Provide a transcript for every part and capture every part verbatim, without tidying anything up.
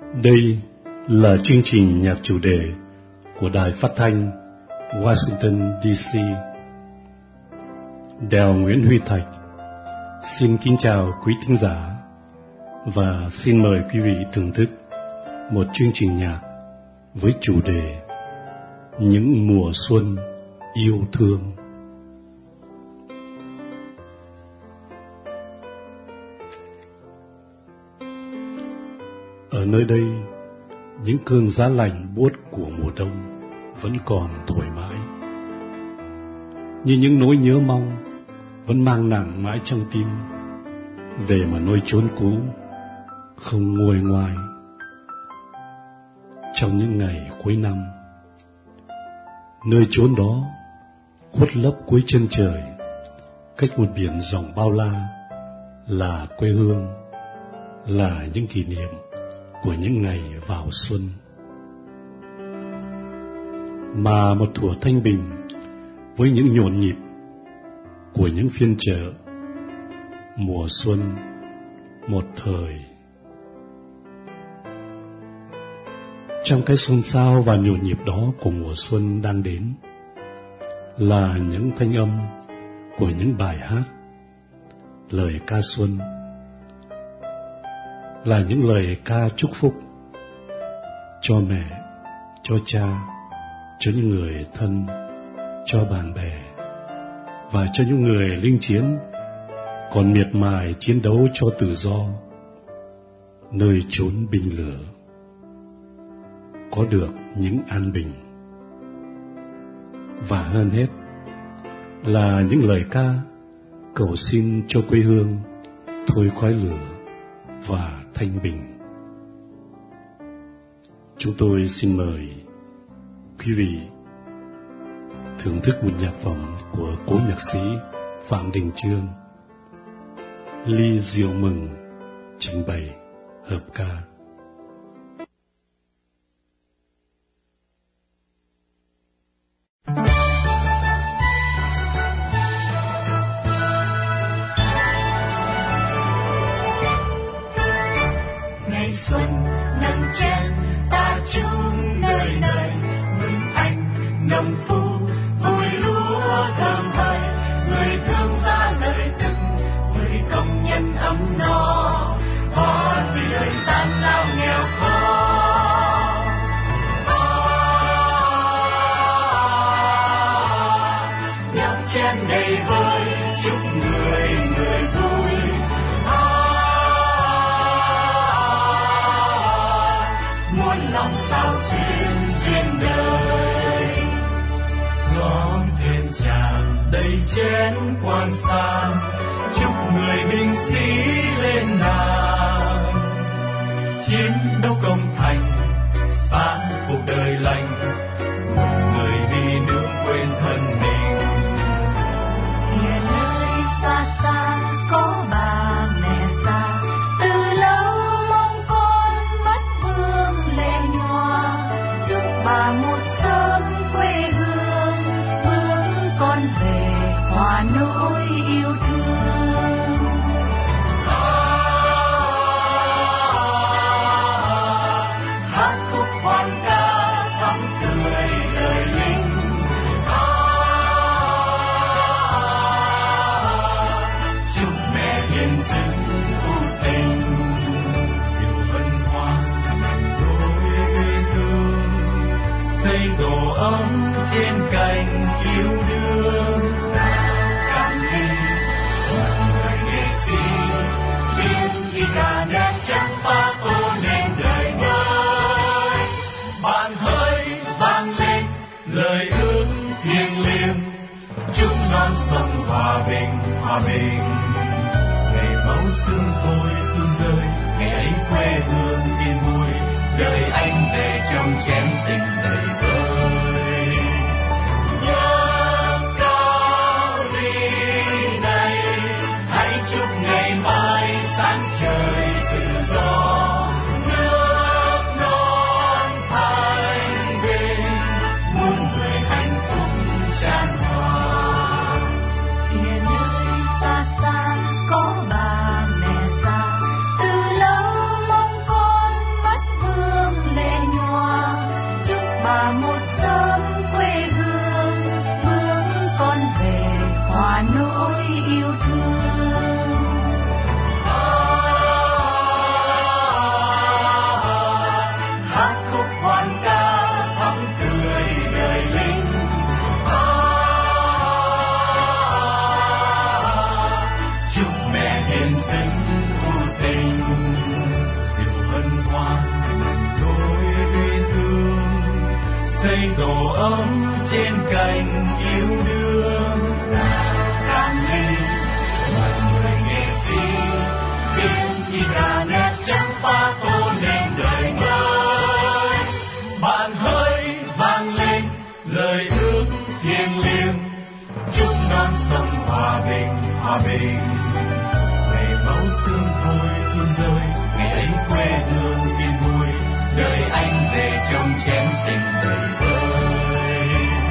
Đây là chương trình nhạc chủ đề của Đài Phát thanh Washington đê xê. Đèo Nguyễn Huy Thạch xin kính chào quý thính giả và xin mời quý vị thưởng thức một chương trình nhạc với chủ đề Những mùa xuân yêu thương. Ở nơi đây, những cơn giá lạnh buốt của mùa đông vẫn còn thổi mãi, như những nỗi nhớ mong vẫn mang nặng mãi trong tim, về mà nơi chốn cũ không nguôi ngoai. Trong những ngày cuối năm, nơi chốn đó khuất lấp cuối chân trời, cách một biển rộng bao la, là quê hương, là những kỷ niệm của những ngày vào xuân. Mà một thuở thanh bình với những nhộn nhịp của những phiên chợ, mùa xuân một thời. Trong cái xôn xao và nhộn nhịp đó của mùa xuân đang đến là những thanh âm của những bài hát, lời ca xuân, là những lời ca chúc phúc cho mẹ, cho cha, cho những người thân, cho bạn bè và cho những người lính chiến còn miệt mài chiến đấu cho tự do nơi chốn binh lửa, có được những an bình. Và hơn hết là những lời ca cầu xin cho quê hương thôi khói lửa và thanh bình. Chúng tôi xin mời quý vị thưởng thức một nhạc phẩm của cố nhạc sĩ Phạm Đình Chương, Ly Rượu Mừng trình bày hợp ca. Ngày xuân nâng chén ta chung nơi nơi, mừng anh nông phu vui lúa thơm hơi, người thương xa lời từng người công nhân ấm no, thoát vì đời gian lao nghèo khó. À, nhạc chén đầy vơi chúc người người vui. Lòng sao xuyên duyên đời, gió thêm tràn đầy chén quan san, chúc người binh sĩ lên nàng, chiến đấu công thành, sáng cuộc đời lành, một người vì nước quên thân mình. Hiện nơi xa xa có bà mẹ già, từ lâu mong con mắt vương lên hoa, chúc bà một sớm quê hương, bước con về hòa nỗi yêu thương. À, hát khúc hoan ca thắm tươi đời lính. À, chúc mẹ hiền dưng ưu tình, diệu vân hoa nối quê hương, xây tổ ấm trên cành yêu đương. Cảm ơn người nghệ sĩ biết khi cả nét trắng pha tô nên đời mới, bàn hơi vang lên lời ước thiêng liêng, chúc non sông hòa bình hòa bình. Ngày máu xương thôi tương rơi, ngày ấy quê hương yên vui, đợi anh về trong chén tình đầy vơi. Nhớ cao ly này, hãy chúc ngày mai sáng trời tự do, nước non thanh bình, muôn người hạnh phúc tràn hòa. Hiện nơi xa xa có bà mẹ già, từ lâu mong con mắt vương yêu đương nào càng ly. Mà người nghệ sĩ viết chỉ ra nét trắng pha tô nên đời mới. Bạn hỡi vang lên lời ước thiêng liêng, chúc non sông hòa bình, hòa bình. Ngày máu xương thôi tuôn rơi, ngày ấy quê hương tin vui, đời anh về trong chén tình đầy vơi.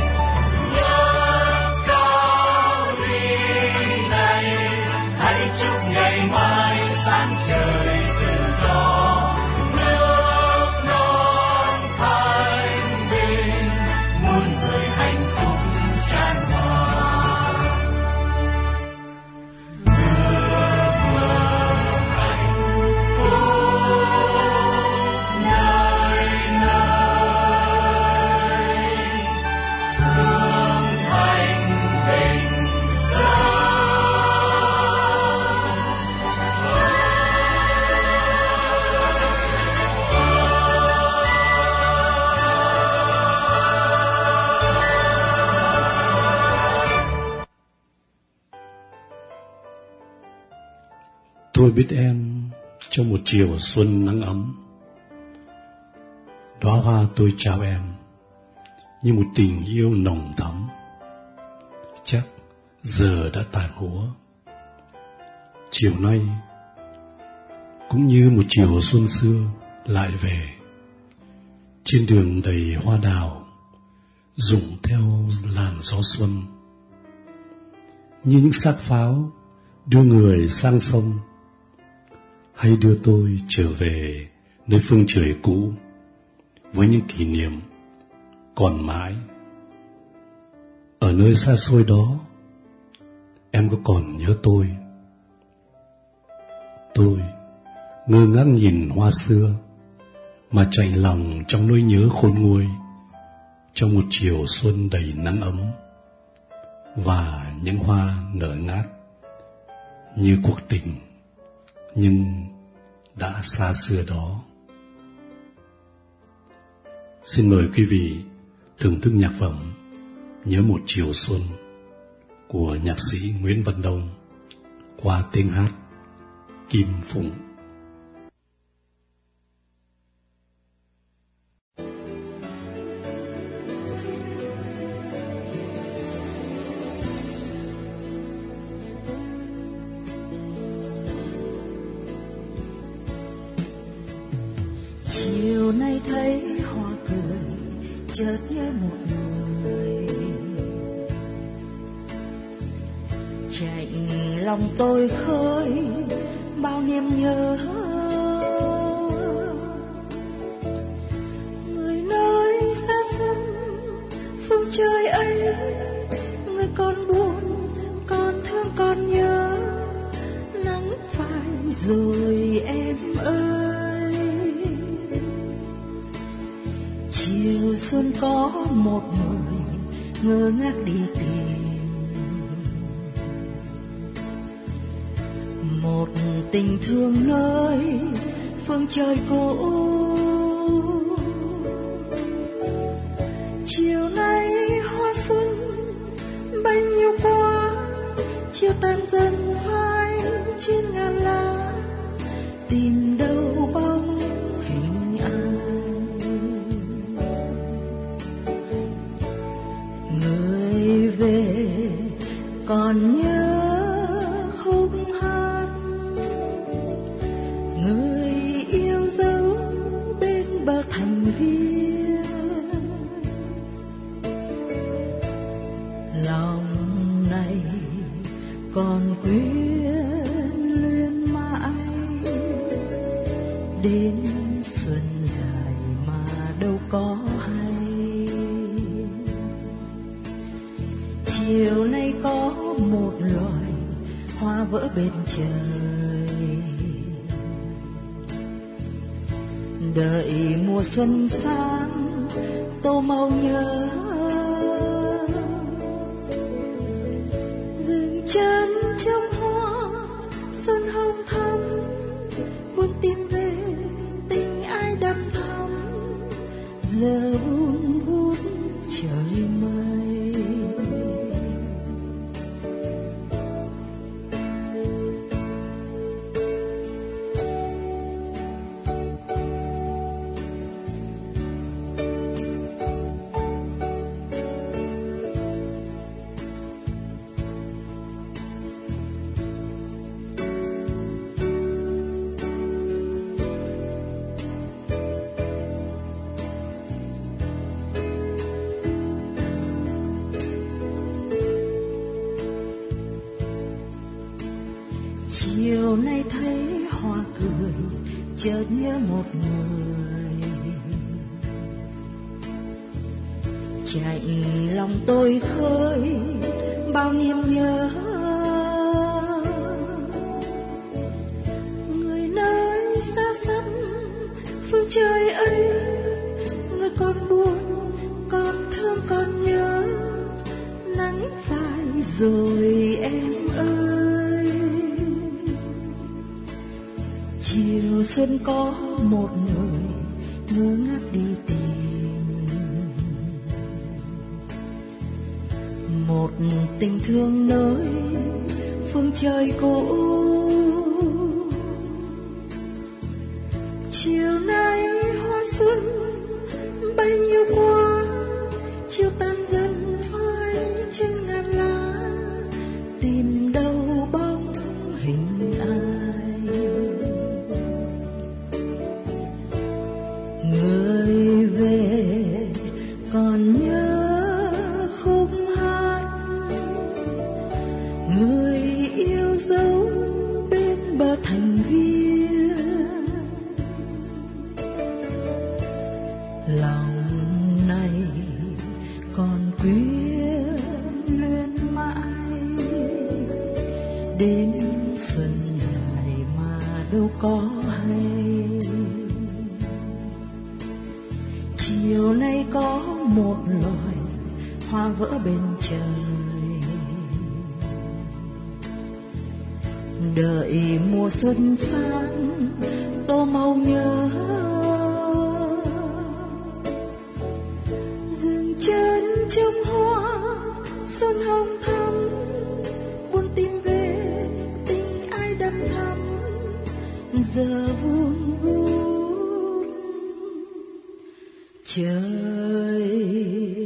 Nhớ cao ly này, hãy chúc ngày mai sáng trời tự do, nước non thanh bình, muôn người hạnh phúc tràn hòa. Ước mơ hạnh phúc nơi nơi, hương thanh bình dân. Tôi biết em trong một chiều xuân nắng ấm, đóa hoa tôi trao em như một tình yêu nồng thắm, chắc giờ đã tàn úa. Chiều nay cũng như một chiều xuân xưa lại về, trên đường đầy hoa đào rụng theo làn gió xuân, như những xác pháo đưa người sang sông, hay đưa tôi trở về nơi phương trời cũ với những kỷ niệm còn mãi. Ở nơi xa xôi đó, em có còn nhớ tôi? Tôi ngơ ngác nhìn hoa xưa mà chạy lòng trong nỗi nhớ khôn nguôi, trong một chiều xuân đầy nắng ấm và những hoa nở ngát như cuộc tình nhưng đã xa xưa đó. Xin mời quý vị thưởng thức nhạc phẩm Nhớ một chiều xuân của nhạc sĩ Nguyễn Văn Đông qua tiếng hát Kim Phụng. Chiều nay thấy hoa cười, chợt nhớ một người, chạy lòng tôi khơi bao niềm nhớ. Người nơi xa xăm phương trời ấy, người còn buồn, còn thương, còn nhớ. Nắng phai rồi em ơi, chiều xuân có một người ngơ ngác đi tìm một tình thương nơi phương trời cũ. Chiều nay hoa xuân bay nhiều quá, chiều tan dần phai trên ngàn lá, tìm đâu bóng hình ai. Người về còn nhớ khúc hát, người yêu dấu bên bờ thành viên. Lòng này còn quyến luyến mãi, đến xuân dài mà đâu có hay. Chiều nay có một loài hoa vỡ bên trời, đợi mùa xuân sang tô màu nhớ. Dừng chân trong hoa xuân hồng thắm, muốn tìm về tình ai đắm thắm. Giờ buồn hút trời mây, Chiều nay thấy hoa cười, chợt nhớ một người. Chạy lòng tôi khơi bao niềm nhớ, người nơi xa xăm phương trời ấy, người còn buồn còn thương còn nhớ, nắng phai rồi em ơi. Chiều xuân có một người ngơ ngác đi tìm một tình thương nơi phương trời cũ. Chiều nay hoa xuân bay nhiêu qua, chiều tan dần phai trên ngàn lá, tìm đâu bóng hình ai. Người về còn nhớ khúc hát, người yêu dấu bên bờ thành viên. Lòng này còn quyến luyến mãi, đến xuân dài mà đâu có hay. Chiều nay có một loài hoa vỡ bên trời, đợi mùa xuân sang tô màu nhớ. Dừng chân trong hoa xuân hồng thắm, buồn tìm về tình ai đắm thắm, giờ buồn buồn trời.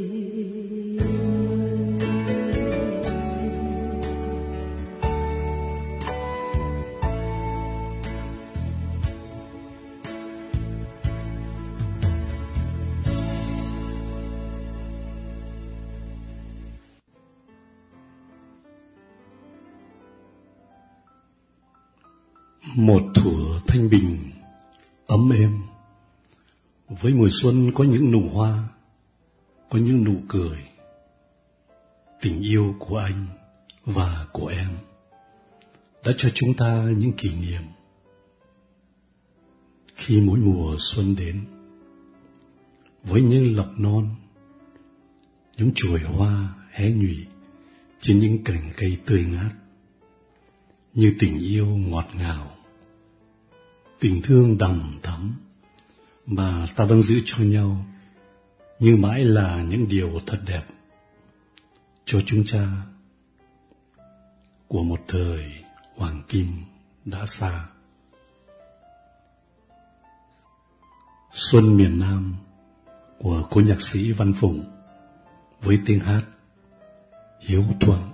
Một thuở thanh bình, ấm êm, với mùa xuân có những nụ hoa, có những nụ cười. Tình yêu của anh và của em đã cho chúng ta những kỷ niệm. Khi mỗi mùa xuân đến, với những lọc non, những chồi hoa hé nhụy trên những cành cây tươi ngát, như tình yêu ngọt ngào, tình thương đầm thắm mà ta vẫn giữ cho nhau, như mãi là những điều thật đẹp cho chúng ta của một thời hoàng kim đã xa. Xuân miền Nam của cố nhạc sĩ Văn Phụng với tiếng hát Hiếu Thuận.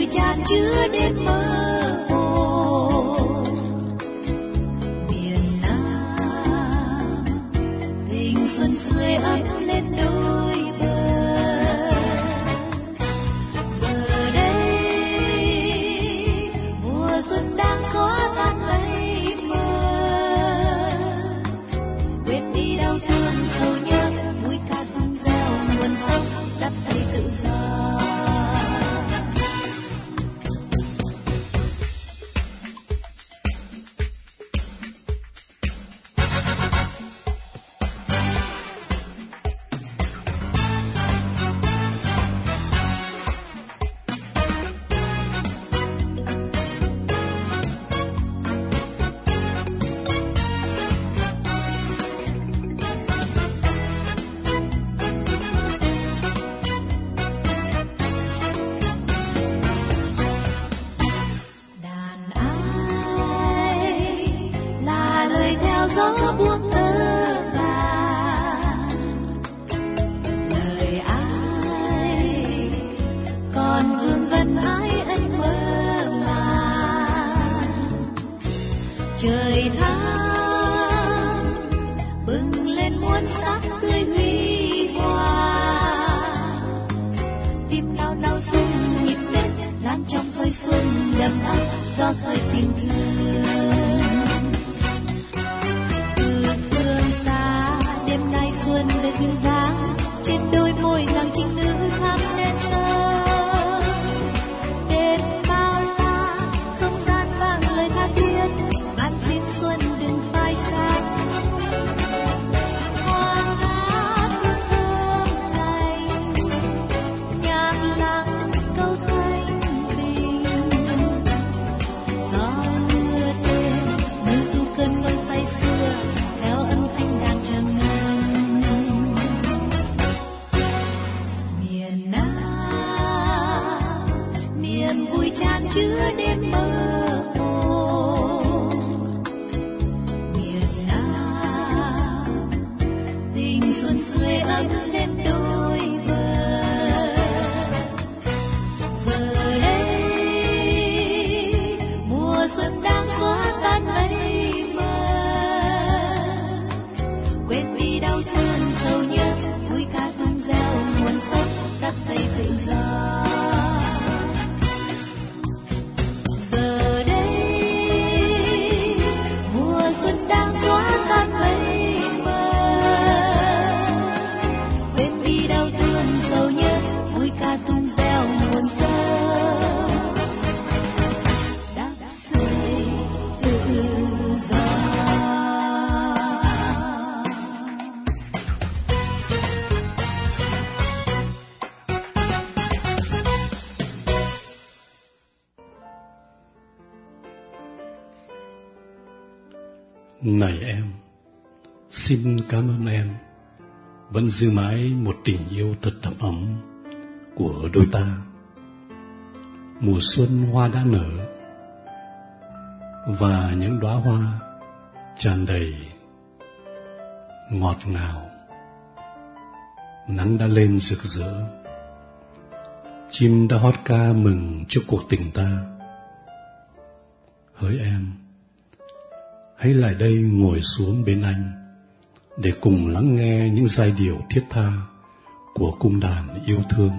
vui chan chứa đêm mơ hồ. Miền Nam tình xuân sưởi ấm lên đôi bờ. Giờ đây mùa xuân đang xóa tan mây mờ, quên đi đau thương sầu nhớ, vui ca tung reo nguồn sống đắp xây tự do. Gió buông tơ vàng, lời ai còn vương vấn ai anh mơ màng. Trời tháng bừng lên muôn sắc tươi huy hoàng, tim đau đau rung nhịp đêm lan trong thời xuân đầm ấm do thời tình thương. Xuân đã duyên dáng trên đôi môi nàng trinh nữ thắm đen sâu. Đêm bao la không gian vang lời tha thiết, van xin xuân đừng phai xa. Hoa ngát hương thơm lành, nhạc lặng câu thanh bình. Gió mưa đêm mưa du cơn mơ say sưa theo âm thanh đang trầm ngâm. Chan chứa đêm mơ hồ. Miền Nam tình xuân sưởi ấm lên đôi bờ. Giờ đây mùa xuân đang xóa tan mây mờ, quên đi đau thương sầu nhớ, vui ca tung reo nguồn sống đắp xây tự do. Này em, xin cảm ơn em vẫn giữ mãi một tình yêu thật đậm ấm của đôi ta. Mùa xuân hoa đã nở và những đóa hoa tràn đầy ngọt ngào. Nắng đã lên rực rỡ, chim đã hót ca mừng cho cuộc tình ta. Hỡi em, hãy lại đây ngồi xuống bên anh để cùng lắng nghe những giai điệu thiết tha của cung đàn yêu thương.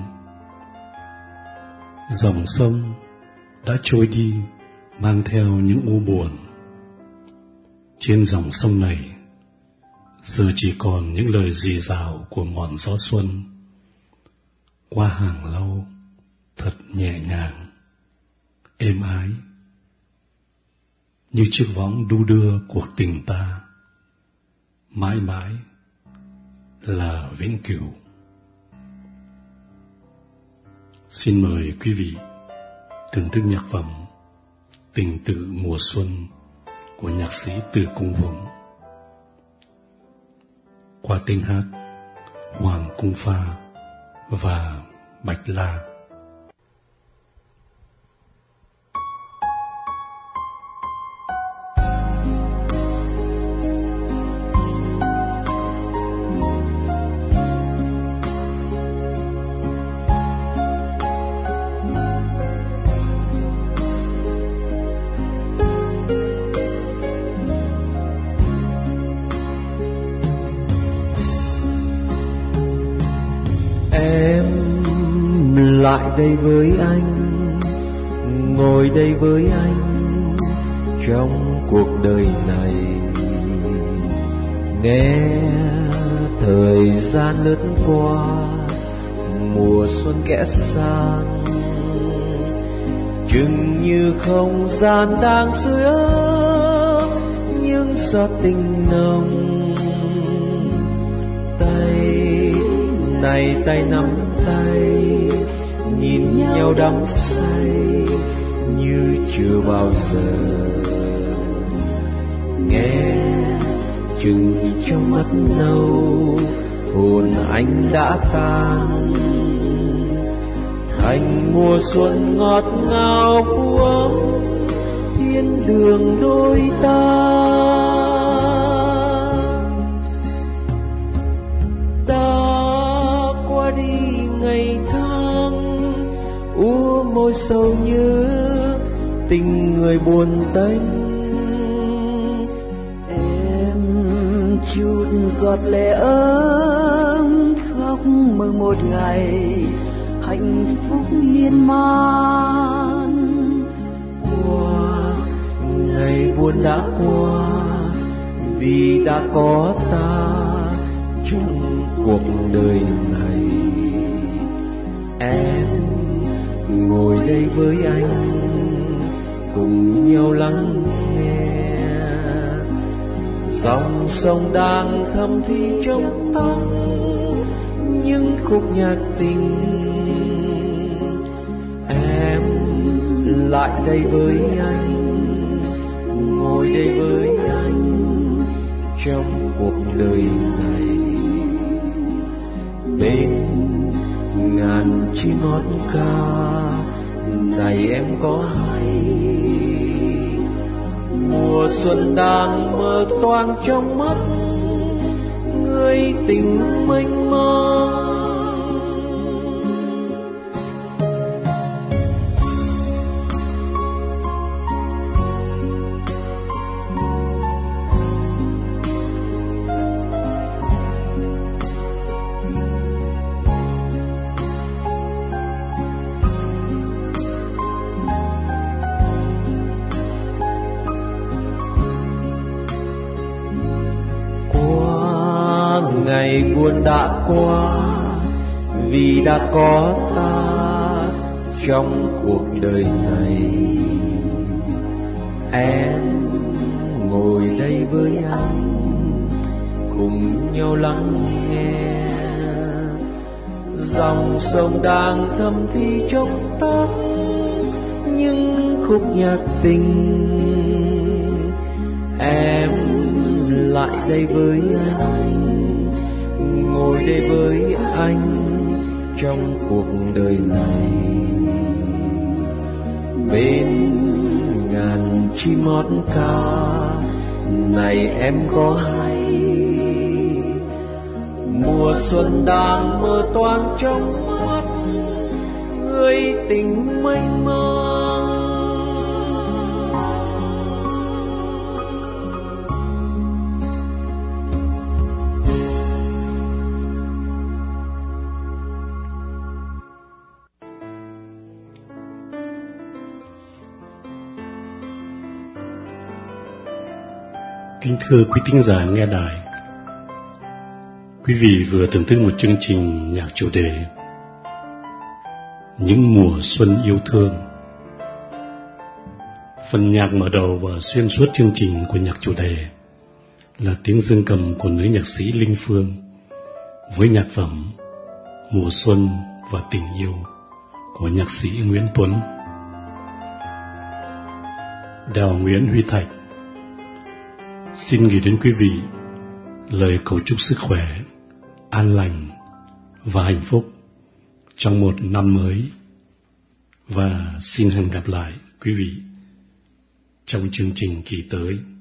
Dòng sông đã trôi đi mang theo những u buồn. Trên dòng sông này giờ chỉ còn những lời rì rào của ngọn gió xuân qua hàng lau thật nhẹ nhàng, êm ái, như chiếc võng đu đưa cuộc tình ta, mãi mãi là vĩnh cửu. Xin mời quý vị thưởng thức nhạc phẩm Tình tự mùa xuân của nhạc sĩ Từ Cung Vùng qua tiếng hát Hoàng Cung Pha và Bạch La. Em lại đây với anh, ngồi đây với anh trong cuộc đời này. Nghe thời gian lướt qua, mùa xuân kẽ sang, chừng như không gian đang sưởi ấm những giọt tình nồng. Tay này tay nắm tay, nhìn nhau đắm say như chưa bao giờ. Nghe chừng trong mắt nâu, hồn anh đã tan thành mùa xuân ngọt ngào của thiên đường đôi ta. Ta qua đi ngày tháng, úa môi sầu nhớ tình người buồn tênh. Chút giọt lệ ấm khóc mơ một ngày hạnh phúc miên man. Qua ngày buồn đã qua, vì đã có ta trong cuộc đời này. Em ngồi đây với anh, cùng nhau lắng nghe dòng sông đang thầm thì trong tóc những khúc nhạc tình. Em lại đây với anh, ngồi đây với anh trong cuộc đời này. Bên ngàn chim hót ca này em có hay, mùa xuân đang mơ toang trong mắt người tình mênh mông. Ngày buồn đã qua, vì đã có ta trong cuộc đời này. Em ngồi đây với anh, cùng nhau lắng nghe dòng sông đang thầm thì trong tóc những khúc nhạc tình. Em lại đây với anh, ngồi đây với anh trong cuộc đời này. Bên ngàn chim hót ca này em có hay, mùa xuân đang mơ toang trong mắt người tình mênh mông. Kính thưa quý thính giả nghe đài, quý vị vừa thưởng thức một chương trình nhạc chủ đề Những mùa xuân yêu thương. Phần nhạc mở đầu và xuyên suốt chương trình của nhạc chủ đề là tiếng dương cầm của nữ nhạc sĩ Linh Phương với nhạc phẩm Mùa xuân và tình yêu của nhạc sĩ Nguyễn Tuấn. Đào Nguyễn Huy Thạch xin gửi đến quý vị lời cầu chúc sức khỏe, an lành và hạnh phúc trong một năm mới, và xin hẹn gặp lại quý vị trong chương trình kỳ tới.